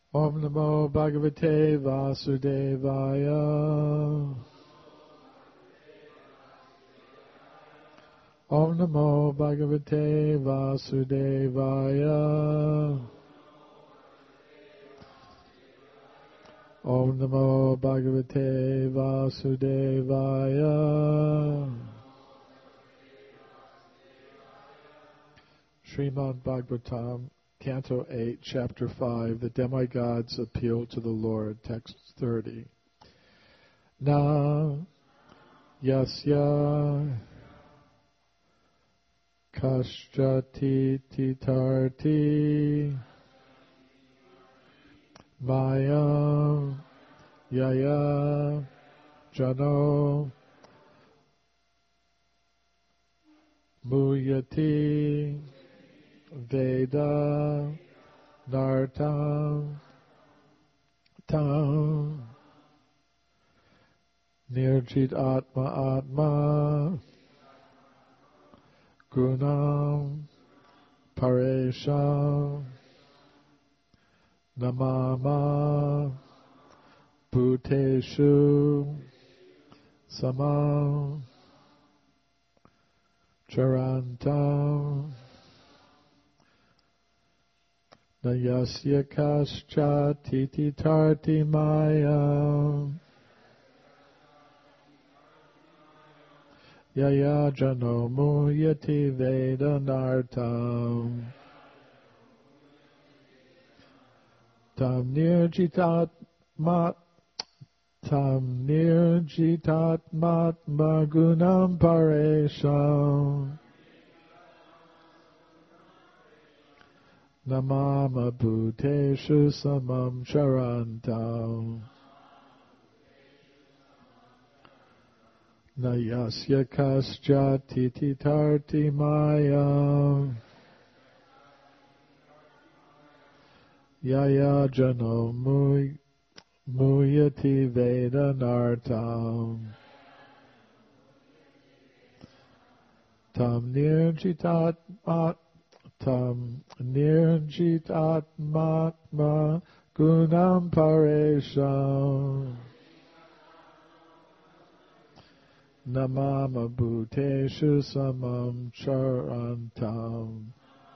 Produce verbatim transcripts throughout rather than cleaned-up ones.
Om Namo Bhagavate Vasudevaya. Om Namo Bhagavate Vasudevaya. Om Namo Bhagavate Vasudevaya. Srimad Bhagavatam, Canto eight, Chapter five, The Demigods Appeal to the Lord, Text thirty. Na yasya kasyati titarti mayam yaya jano muyati Veda Nartam Tam Nirjit Atma Atma Gunam Paresham Namama Bhuteshu Samam Charantam Nayasya kascha titi tarti maya yaya jano muyati vedanartam tam nirjitatma tam nirjitatmatma gunam paresham Namama Bhuteshu Samam Charantam Nayasya Kasya Tititarti Maya Yaya Jano Muyati Vedanartam Tam Nirjitatmat Tam nirjitatmatma gunam paresham namama bhuteshu samam charantam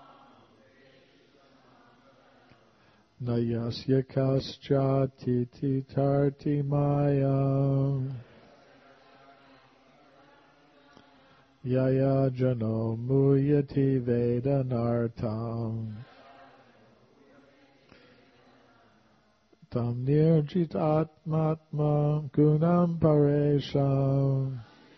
nayasya kascha tititarti maya Yaya jano muyati vedanartam tam nirjitatmatma gunam paresham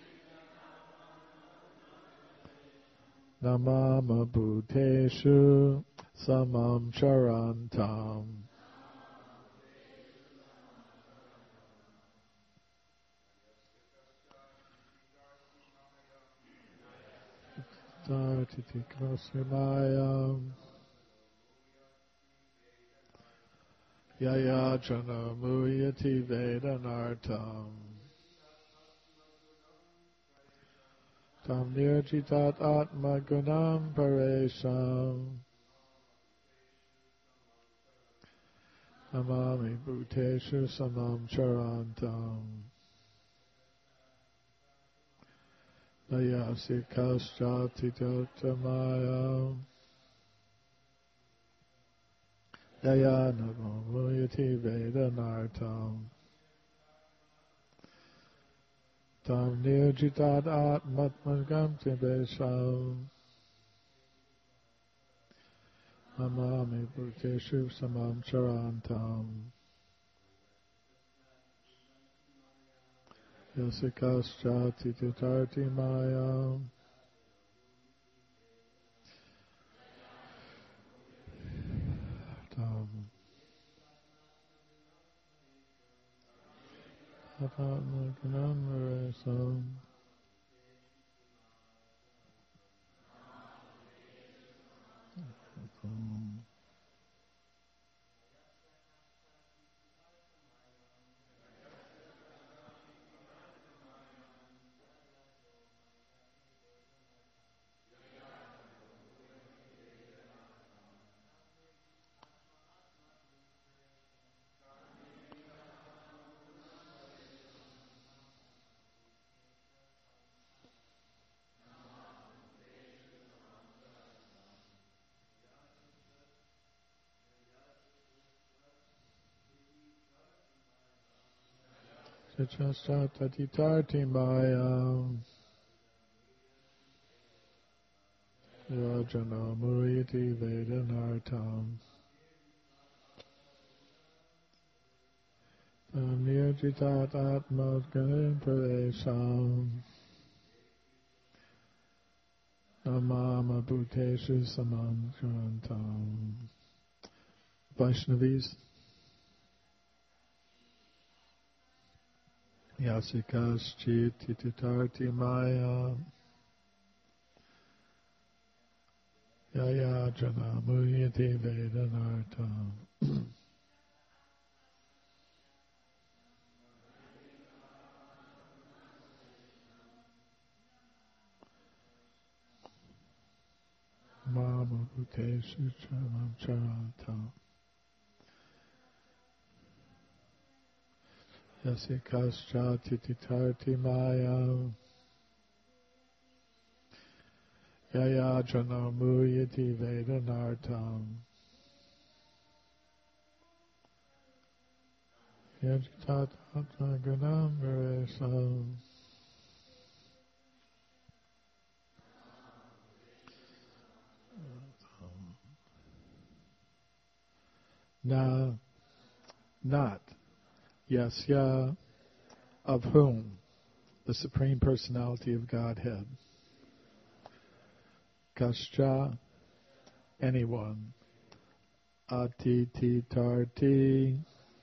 namama bhuteshu samam charantam. Titi Krasyamayam Yaya Jana Muyati Vedanartam Tam Nirjitat Atma Gunam Paresham Namami Bhuteshu Samam Charantam Nayasi Kasyati Totamaya Yaya Namo Muyati Vedanartam Tam Nirjitat Atmatmagam Tibesham Namami Bhuteshu Samam Charantam Yasikascha Tititarti Maya Tam Atmatmaganam Varesam Chichastatitarti Mayam Yojana Muriti Vedanartam Nirjitat Atmadganim Pradesham Namama Bhuteshu Samantrantam. Vaishnavis. Yasikaschit Tititarti Maya Yaya Jana Muyati Vedanartam. Mama Bhuteshu Charam Charatam. Yasikascha Tititarti Maya Yaya Jana Muyati Vedanartam. Yajitat Atmaganam Varesam. Na, not, yasya, of whom, the Supreme Personality of Godhead. Kascha, anyone. Atiti tarti,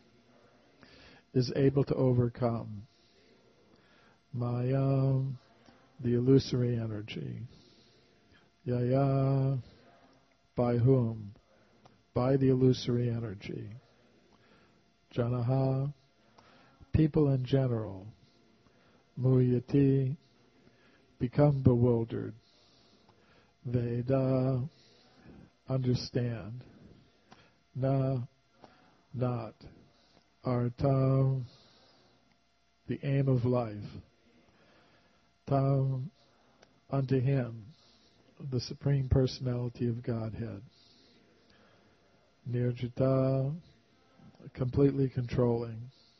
is able to overcome. Mayam, the illusory energy. Yaya, by whom? By the illusory energy. Janaha, people in general. Muyati, become bewildered. Veda, understand. Na, not. Artam, the aim of life. Tam, unto him, the Supreme Personality of Godhead. Nirjita, completely controlling.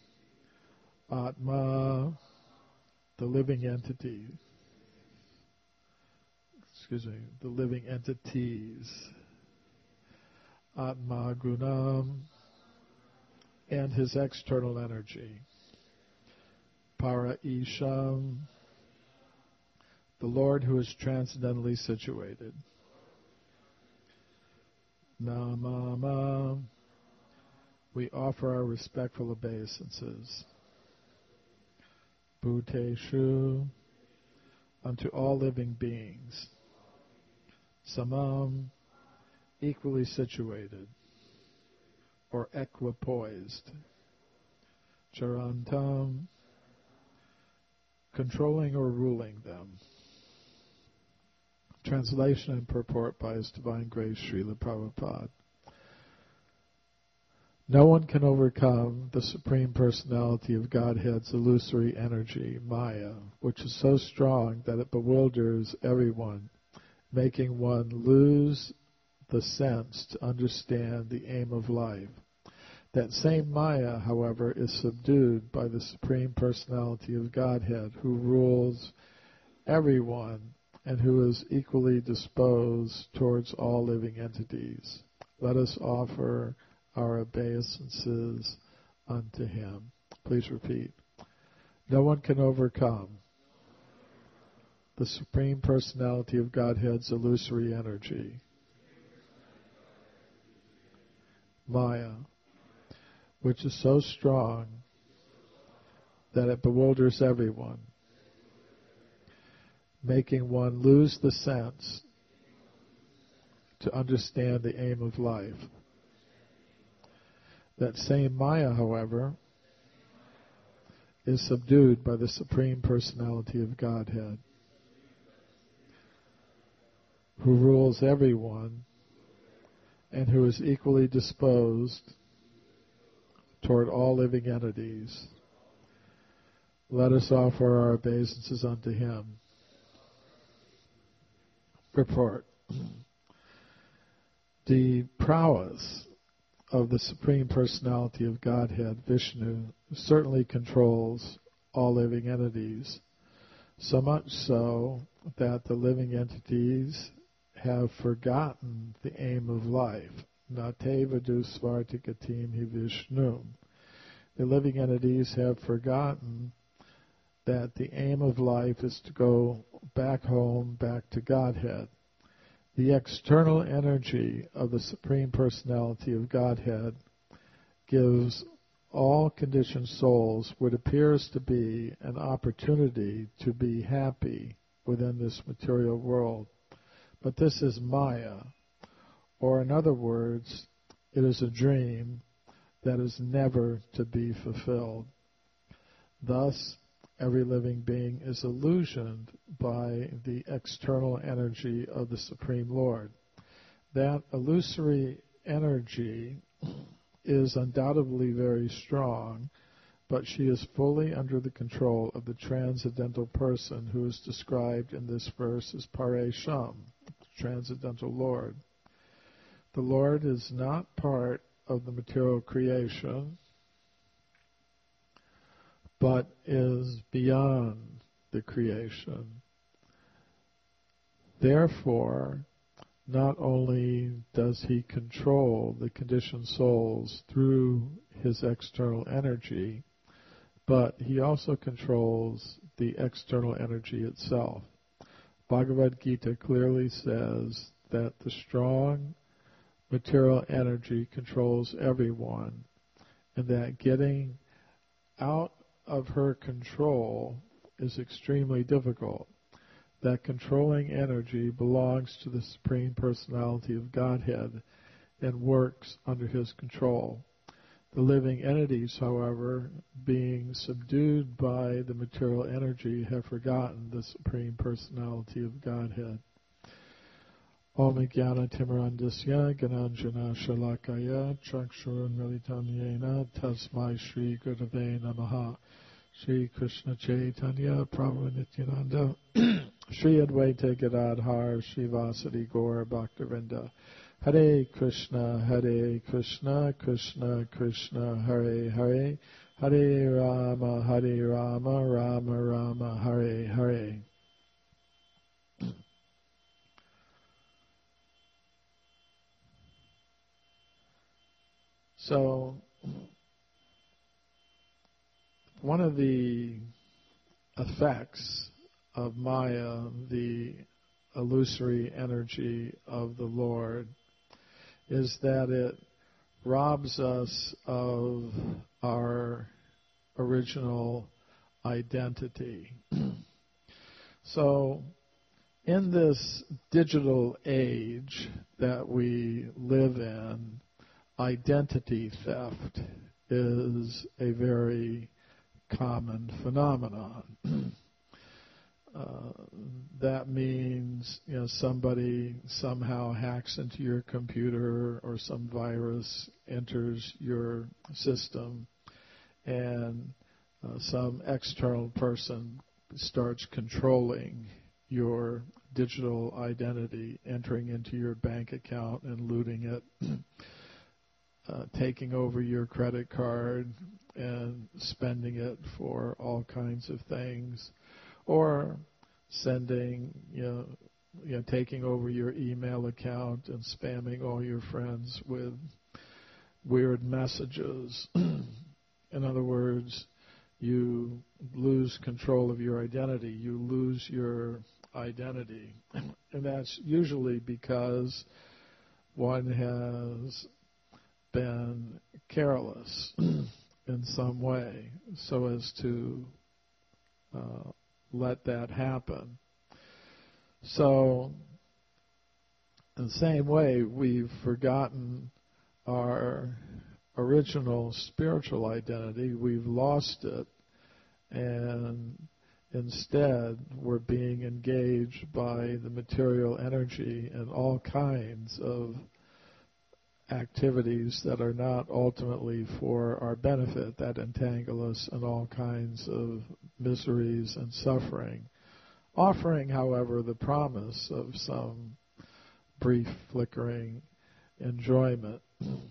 Atma, the living entity. Excuse me, the living entities. Atma Gunam, and his external energy. Para Isham, the Lord who is transcendently situated. Namama, we offer our respectful obeisances. Bhuteshu, unto all living beings. Samam, equally situated, or equipoised. Charantam, controlling or ruling them. Translation and purport by His Divine Grace Srila Prabhupada. No one can overcome the Supreme Personality of Godhead's illusory energy, Maya, which is so strong that it bewilders everyone, making one lose the sense to understand the aim of life. That same Maya, however, is subdued by the Supreme Personality of Godhead, who rules everyone and who is equally disposed towards all living entities. Let us offer our obeisances unto him. Please repeat. No one can overcome the Supreme Personality of Godhead's illusory energy, Maya, which is so strong that it bewilders everyone, making one lose the sense to understand the aim of life. That same Maya, however, is subdued by the Supreme Personality of Godhead, who rules everyone and who is equally disposed toward all living entities. Let us offer our obeisances unto him. Report. The prowess of the Supreme Personality of Godhead, Vishnu, certainly controls all living entities, so much so that the living entities have forgotten the aim of life. Nate vadu svartikatim hi Vishnum. The living entities have forgotten that the aim of life is to go back home, back to Godhead. The external energy of the Supreme Personality of Godhead gives all conditioned souls what appears to be an opportunity to be happy within this material world. But this is Maya, or in other words, it is a dream that is never to be fulfilled. Thus, every living being is illusioned by the external energy of the Supreme Lord. That illusory energy is undoubtedly very strong, but she is fully under the control of the transcendental person who is described in this verse as Paresham, transcendental Lord. The Lord is not part of the material creation, but is beyond the creation. Therefore, not only does he control the conditioned souls through his external energy, but he also controls the external energy itself. Bhagavad Gita clearly says that the strong material energy controls everyone, and that getting out of her control is extremely difficult. That controlling energy belongs to the Supreme Personality of Godhead and works under his control. The living entities, however, being subdued by the material energy, have forgotten the Supreme Personality of Godhead. Om Jnana Timirandasya Gananjana Shalakaya Chakshurun Militam Yena Tasmai Shri Gurave Namaha. Shri Krishna Chaitanya Prabhu Nityananda Shri Advaita Gadadhar Shri Vasadi Gaur Bhaktivinoda. Hare Krishna, Hare Krishna, Krishna Krishna, Hare Hare, Hare Rama, Hare Rama, Rama Rama, Hare Hare. So, one of the effects of Maya, the illusory energy of the Lord, is that it robs us of our original identity. So, in this digital age that we live in, identity theft is a very common phenomenon. Uh, that means, you know, somebody somehow hacks into your computer or some virus enters your system, and uh, some external person starts controlling your digital identity, entering into your bank account and looting it, uh, taking over your credit card and spending it for all kinds of things, or sending, you know, you know, taking over your email account and spamming all your friends with weird messages. In other words, you lose control of your identity. You lose your identity. And that's usually because one has been careless in some way so as to uh, let that happen. So, in the same way, we've forgotten our original spiritual identity. We've lost it, and instead we're being engaged by the material energy and all kinds of activities that are not ultimately for our benefit, that entangle us in all kinds of miseries and suffering, offering, however, the promise of some brief flickering enjoyment.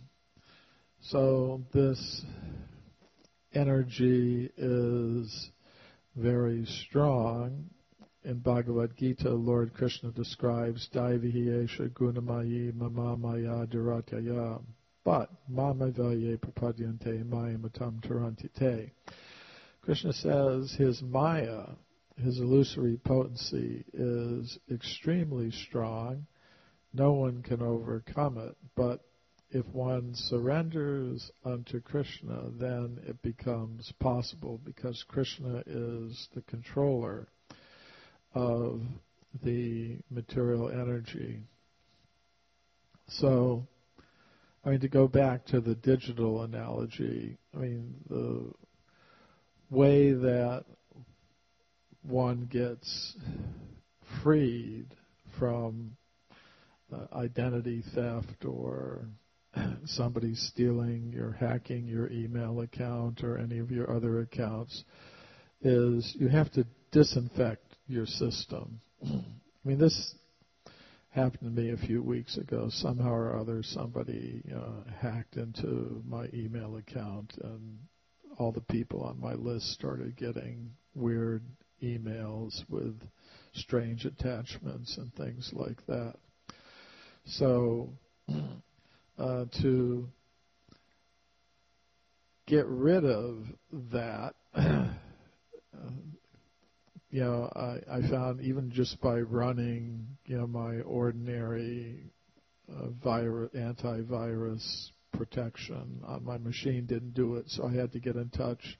So this energy is very strong. In Bhagavad Gita, Lord Krishna describes Daivihi Esha Gunamayi Mama Maya Duratyaya, but Mama Valye Prapadyante Maya Matam Tarantite. Krishna says his Maya, his illusory potency, is extremely strong. No one can overcome it, but if one surrenders unto Krishna, then it becomes possible, because Krishna is the controller of the material energy. So, I mean, to go back to the digital analogy, I mean, the way that one gets freed from uh, identity theft or somebody stealing your, hacking your email account or any of your other accounts is you have to disinfect your system. I mean, this happened to me a few weeks ago. Somehow or other, somebody uh, hacked into my email account, and all the people on my list started getting weird emails with strange attachments and things like that. So, uh, to get rid of that, uh, you know, I, I found even just by running, you know, my ordinary uh, virus, antivirus protection on my machine didn't do it, so I had to get in touch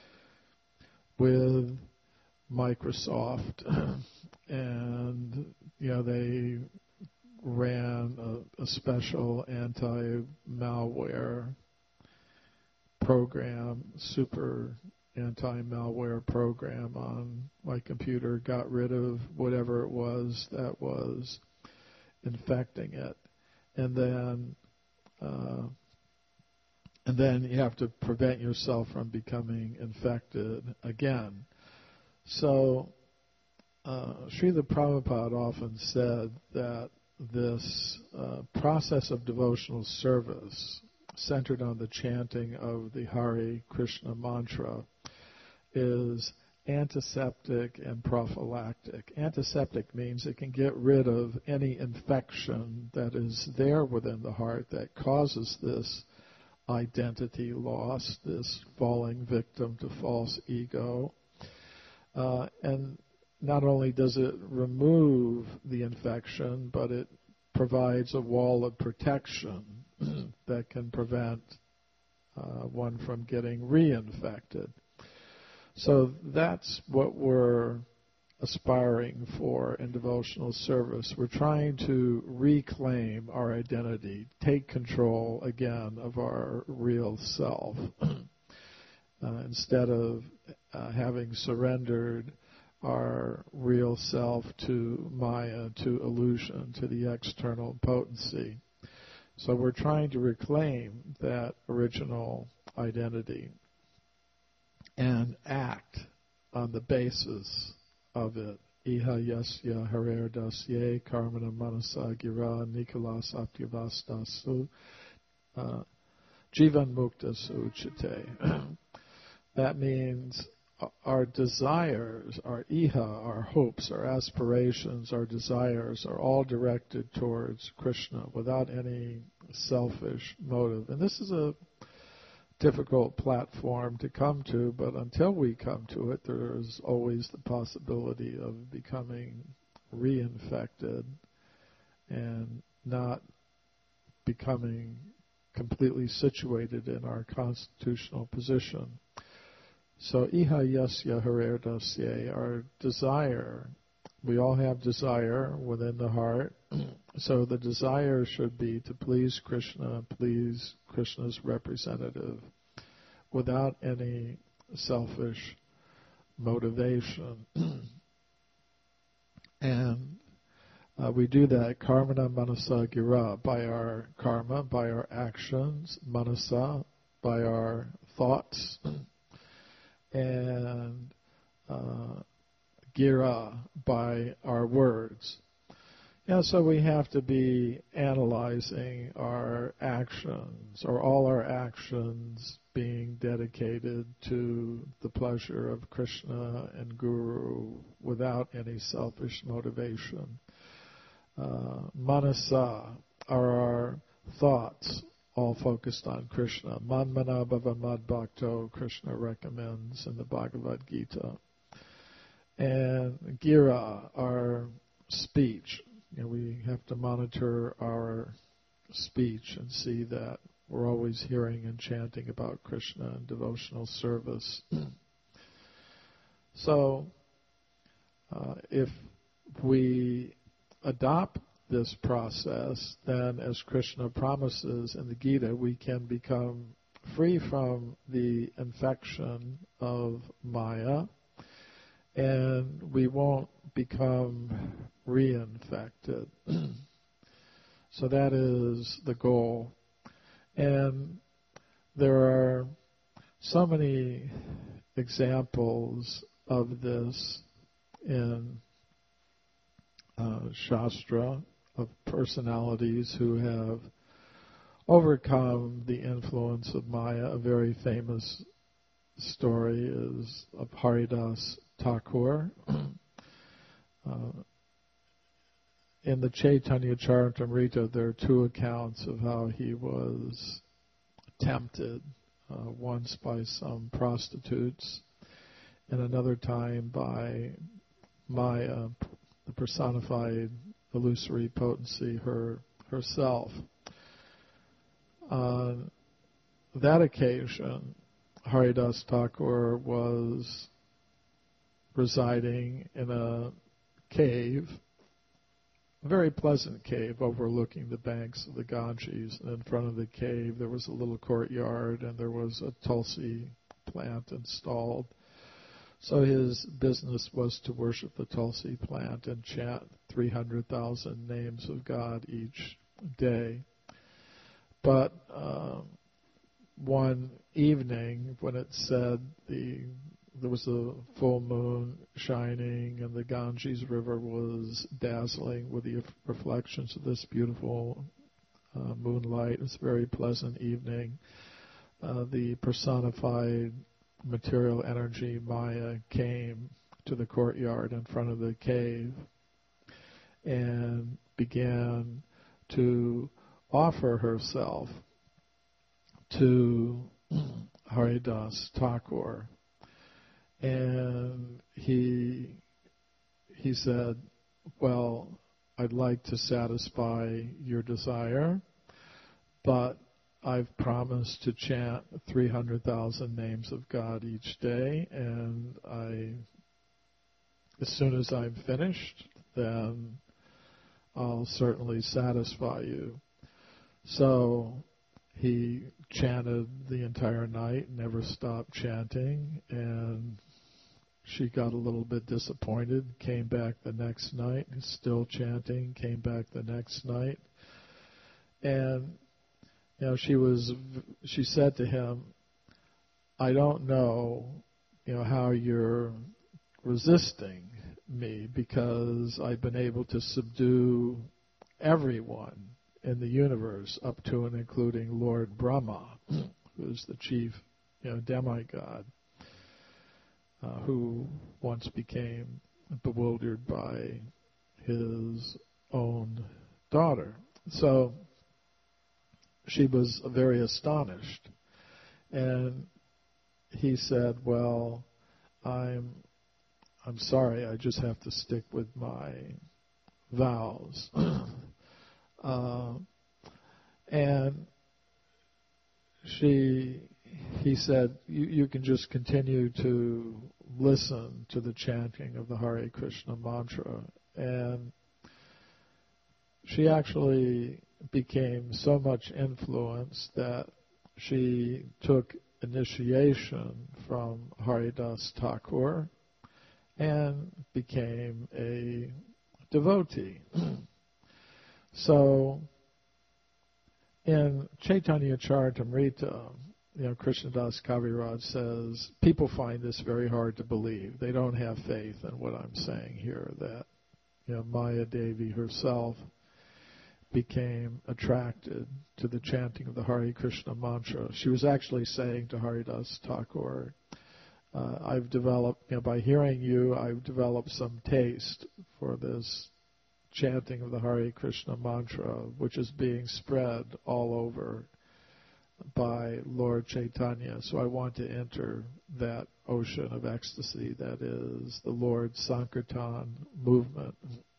with Microsoft, and you know, they ran a, a special anti-malware program, super anti-malware program on my computer, got rid of whatever it was that was infecting it, and then uh, and then you have to prevent yourself from becoming infected again. So uh, Srila Prabhupada often said that this uh, process of devotional service centered on the chanting of the Hare Krishna mantra is antiseptic and prophylactic. Antiseptic means it can get rid of any infection that is there within the heart that causes this identity loss, this falling victim to false ego. Uh, and not only does it remove the infection, but it provides a wall of protection that can prevent uh, one from getting reinfected. So that's what we're aspiring for in devotional service. We're trying to reclaim our identity, take control again of our real self, uh, instead of uh, having surrendered our real self to Maya, to illusion, to the external potency. So we're trying to reclaim that original identity and act on the basis of it. Iha yasya harer dasye karmana manasa gira nikolas aptivastasu jivan mukta suchite. That means our desires, our iha, our hopes, our aspirations, our desires are all directed towards Krishna without any selfish motive. And this is a difficult platform to come to, but until we come to it, there is always the possibility of becoming reinfected and not becoming completely situated in our constitutional position. So, iha yasya harer dasye, our desire, we all have desire within the heart, so the desire should be to please Krishna, please Krishna's representative, without any selfish motivation. And uh, we do that karmana manasa gira, by our karma, by our actions, manasa, by our thoughts, and uh, gira, by our words. Yeah, so we have to be analyzing our actions, or all our actions being dedicated to the pleasure of Krishna and Guru without any selfish motivation. Uh, manasa are our thoughts, all focused on Krishna. Manmana bhava mad bhakto, Krishna recommends in the Bhagavad Gita. And gira, our speech. You know, we have to monitor our speech and see that we're always hearing and chanting about Krishna and devotional service. So, uh, if we adopt this process, then as Krishna promises in the Gita, we can become free from the infection of Maya, and we won't become reinfected. So that is the goal. And there are so many examples of this in uh, Shastra, of personalities who have overcome the influence of Maya. A very famous story is of Haridas Thakur. uh, in the Chaitanya Charitamrita, there are two accounts of how he was tempted, uh, once by some prostitutes, and another time by Maya, the personified illusory potency, her herself. On that occasion, Haridas Thakur was residing in a cave, a very pleasant cave overlooking the banks of the Ganges. And in front of the cave there was a little courtyard, and there was a tulsi plant installed. So his business was to worship the tulsi plant and chant three hundred thousand names of God each day. But uh, one evening, when it said the there was a full moon shining and the Ganges River was dazzling with the reflections of this beautiful uh, moonlight, it was a very pleasant evening. Uh, the personified material energy, Maya, came to the courtyard in front of the cave and began to offer herself to Haridas Thakur. And he he said, well, I'd like to satisfy your desire, but I've promised to chant three hundred thousand names of God each day, and I, as soon as I'm finished, then I'll certainly satisfy you. So he chanted the entire night, never stopped chanting, and she got a little bit disappointed, came back the next night, still chanting, came back the next night. And, you know, she was, she said to him, I don't know, you know, how you're resisting me, because I've been able to subdue everyone in the universe, up to and including Lord Brahma, who is the chief, you know, demigod, uh, who once became bewildered by his own daughter. So she was very astonished, and he said, well, I'm I'm sorry, I just have to stick with my vows. uh, and she, he said, you, you can just continue to listen to the chanting of the Hare Krishna mantra. And she actually became so much influenced that she took initiation from Haridas Thakur and became a devotee. So in Chaitanya Charitamrita, you know, Krishnadas Kaviraj says, people find this very hard to believe. They don't have faith in what I'm saying here, that, you know, Maya Devi herself became attracted to the chanting of the Hare Krishna mantra. She was actually saying to Haridas Thakur, uh, I've developed, you know, by hearing you, I've developed some taste for this chanting of the Hare Krishna mantra, which is being spread all over by Lord Chaitanya. So I want to enter that ocean of ecstasy that is the Lord Sankirtan movement.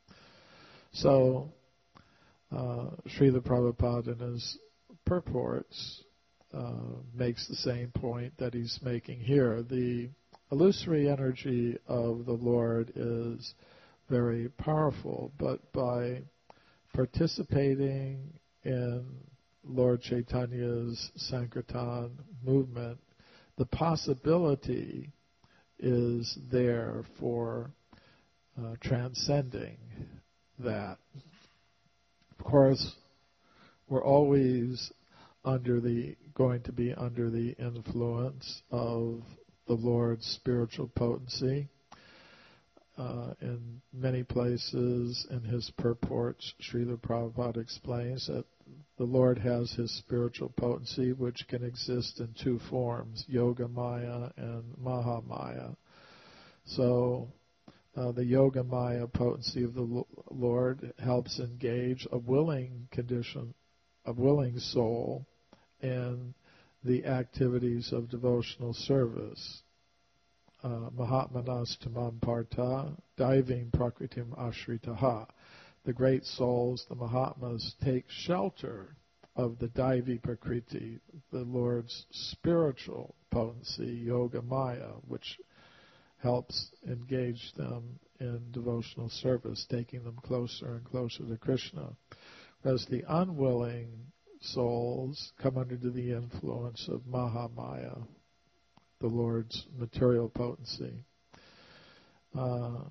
So uh, Srila Prabhupada in his purports uh, makes the same point that he's making here. The illusory energy of the Lord is very powerful, but by participating in Lord Chaitanya's Sankirtan movement, the possibility is there for uh, transcending that. Of course, we're always under the going to be under the influence of the Lord's spiritual potency. Uh, in many places in his purports, Srila Prabhupada explains that the Lord has his spiritual potency, which can exist in two forms, Yoga Maya and Maha Maya. So uh, the Yoga Maya potency of the Lord helps engage a willing condition, a willing soul in the activities of devotional service. Uh, Mahatmanas tamam partha, diving prakritim ashritaha. The great souls, the Mahatmas, take shelter of the Daivi Prakriti, the Lord's spiritual potency, Yoga Maya, which helps engage them in devotional service, taking them closer and closer to Krishna. Whereas the unwilling souls come under the influence of Mahamaya, the Lord's material potency. Uh,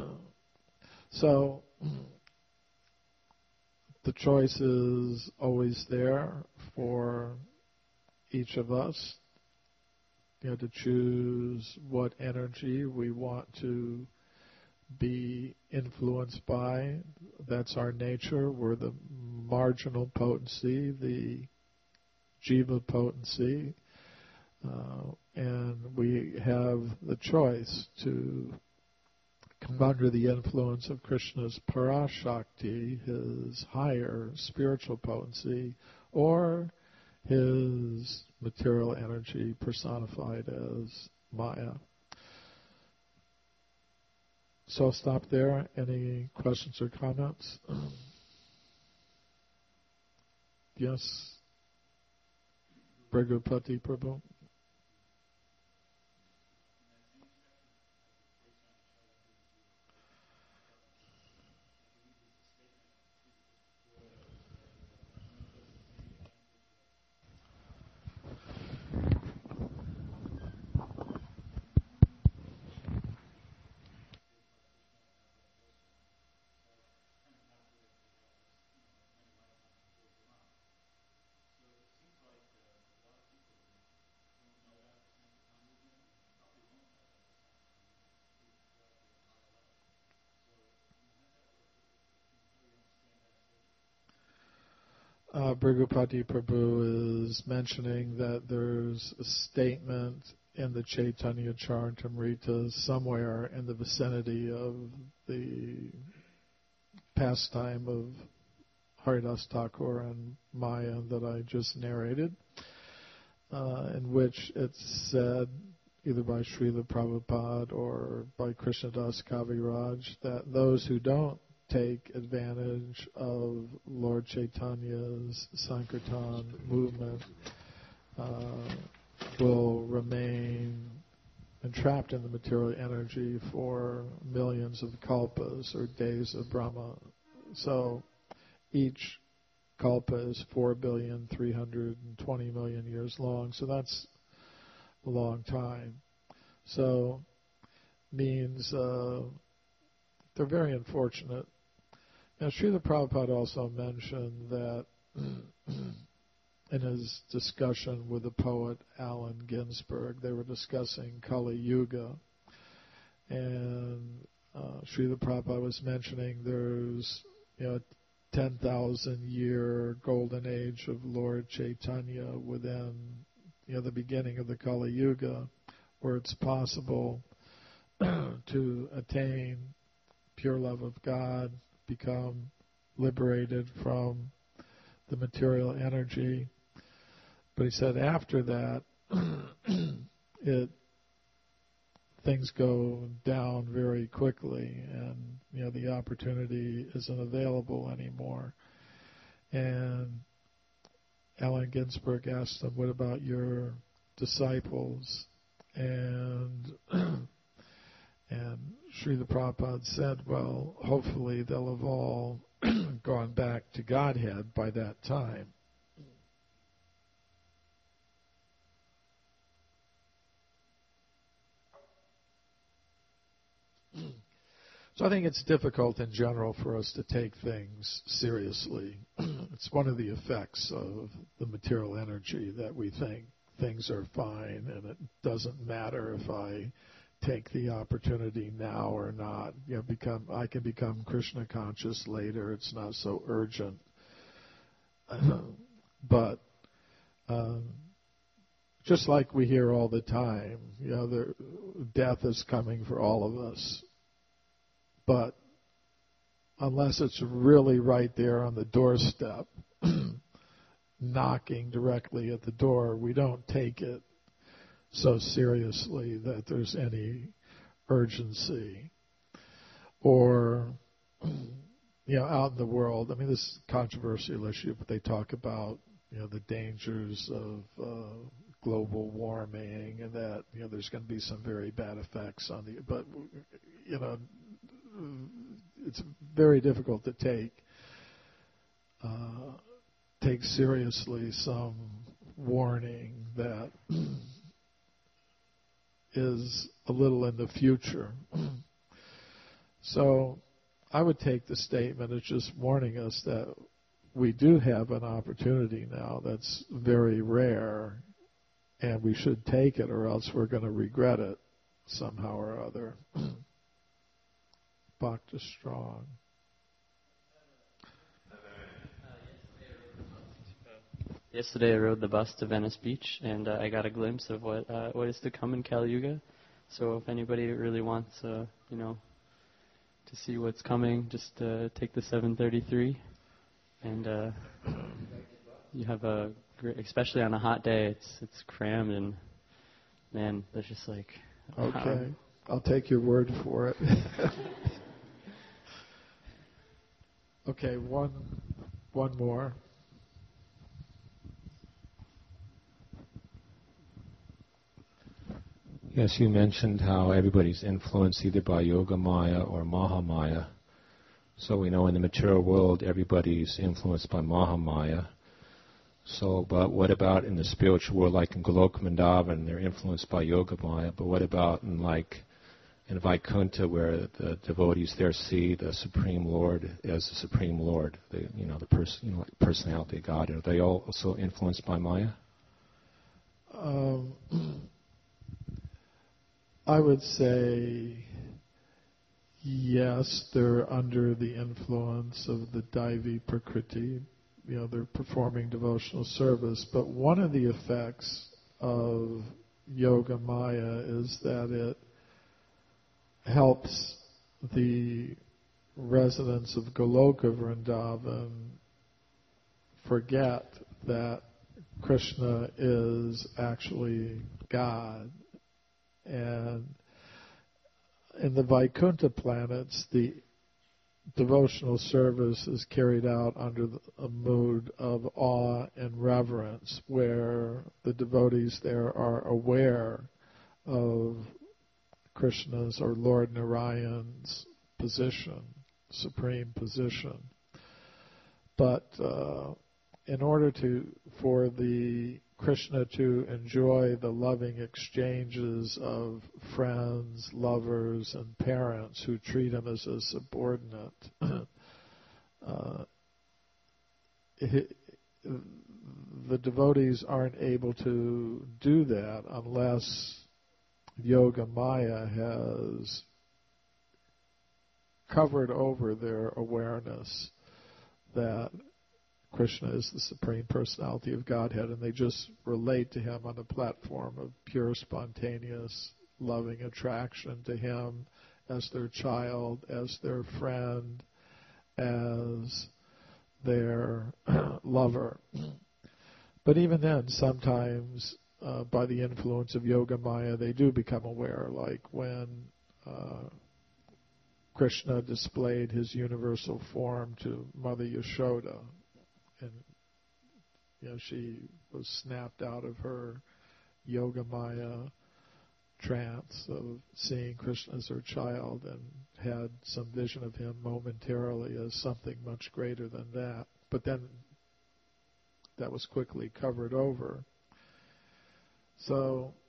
so the choice is always there for each of us, you know, to choose what energy we want to be influenced by. That's our nature. We're the marginal potency, the jiva potency. Uh, and we have the choice to come under the influence of Krishna's Parashakti, his higher spiritual potency, or his material energy personified as Maya. So I'll stop there. Any questions or comments? Yes? Brigupati Prabhu? Uh, Brigupati Prabhu is mentioning that there's a statement in the Chaitanya Charitamrita somewhere in the vicinity of the pastime of Haridas Thakur and Maya that I just narrated, uh, in which it's said, either by Srila Prabhupada or by Krishnadas Kaviraj, that those who don't take advantage of Lord Chaitanya's Sankirtan movement uh, will remain entrapped in the material energy for millions of kalpas or days of Brahma. So each kalpa is four billion three hundred twenty million years long, so that's a long time. So means uh, they're very unfortunate. Now, Srila Prabhupada also mentioned that in his discussion with the poet Allen Ginsberg, they were discussing Kali Yuga, and uh, Srila Prabhupada was mentioning there's, you know, ten thousand year golden age of Lord Chaitanya within, you know, the beginning of the Kali Yuga, where it's possible to attain pure love of God, become liberated from the material energy. But he said after that, it things go down very quickly, and you know the opportunity isn't available anymore. And Allen Ginsberg asked him, "What about your disciples?" And and Srila Prabhupada said, "Well, hopefully they'll have all gone back to Godhead by that time." So I think it's difficult in general for us to take things seriously. It's one of the effects of the material energy that we think things are fine and it doesn't matter if I take the opportunity now or not. You know, become I can become Krishna conscious later. It's not so urgent. Uh, but um, just like we hear all the time, you know, the, death is coming for all of us. But unless it's really right there on the doorstep, knocking directly at the door, we don't take it so seriously that there's any urgency. Or, you know, out in the world, I mean, this is a controversial issue, but they talk about, you know, the dangers of uh, global warming and that, you know, there's going to be some very bad effects on the, but, you know, it's very difficult to take uh, take seriously some warning that is a little in the future. So I would take the statement as just warning us that we do have an opportunity now that's very rare, and we should take it or else we're going to regret it somehow or other. Bhakta Strong. Yesterday I rode the bus to Venice Beach, and uh, I got a glimpse of what uh, what is to come in Kali Yuga. So if anybody really wants, uh, you know, to see what's coming, just uh, take the seven thirty-three, and uh, you have a great, especially on a hot day, it's it's crammed, and man, there's just like. Okay, I'll take your word for it. Okay, one, one more. Yes, you mentioned how everybody's influenced either by Yoga Maya or Maha Maya. So we know in the material world everybody's influenced by Maha Maya. So, but what about in the spiritual world, like in Goloka Vrindavan, they're influenced by Yoga Maya, but what about in like in Vaikuntha, where the devotees there see the Supreme Lord as the Supreme Lord, the you know the person, you know, like personality of God, are they all also influenced by Maya? Um, I would say yes, they're under the influence of the Daivi Prakriti. You know, they're performing devotional service, but one of the effects of Yoga Maya is that it helps the residents of Goloka Vrindavan forget that Krishna is actually God. And in the Vaikuntha planets, the devotional service is carried out under a mood of awe and reverence, where the devotees there are aware of Krishna's or Lord Narayan's position, supreme position. But uh, in order to for the Krishna to enjoy the loving exchanges of friends, lovers, and parents who treat him as a subordinate, uh, it, the devotees aren't able to do that unless Yoga Maya has covered over their awareness that Krishna is the Supreme Personality of Godhead, and they just relate to him on the platform of pure, spontaneous, loving attraction to him as their child, as their friend, as their lover. But even then, sometimes uh, by the influence of Yoga Maya, they do become aware, like when uh, Krishna displayed his universal form to Mother Yashoda, and you know she was snapped out of her Yoga Maya trance of seeing Krishna as her child and had some vision of him momentarily as something much greater than that. But then that was quickly covered over. So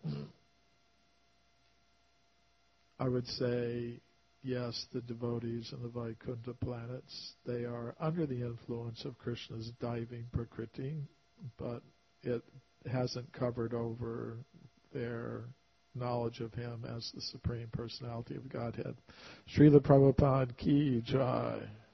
I would say, yes, the devotees in the Vaikuntha planets, they are under the influence of Krishna's diving Prakriti, but it hasn't covered over their knowledge of him as the Supreme Personality of Godhead. Srila Prabhupada Ki Jai.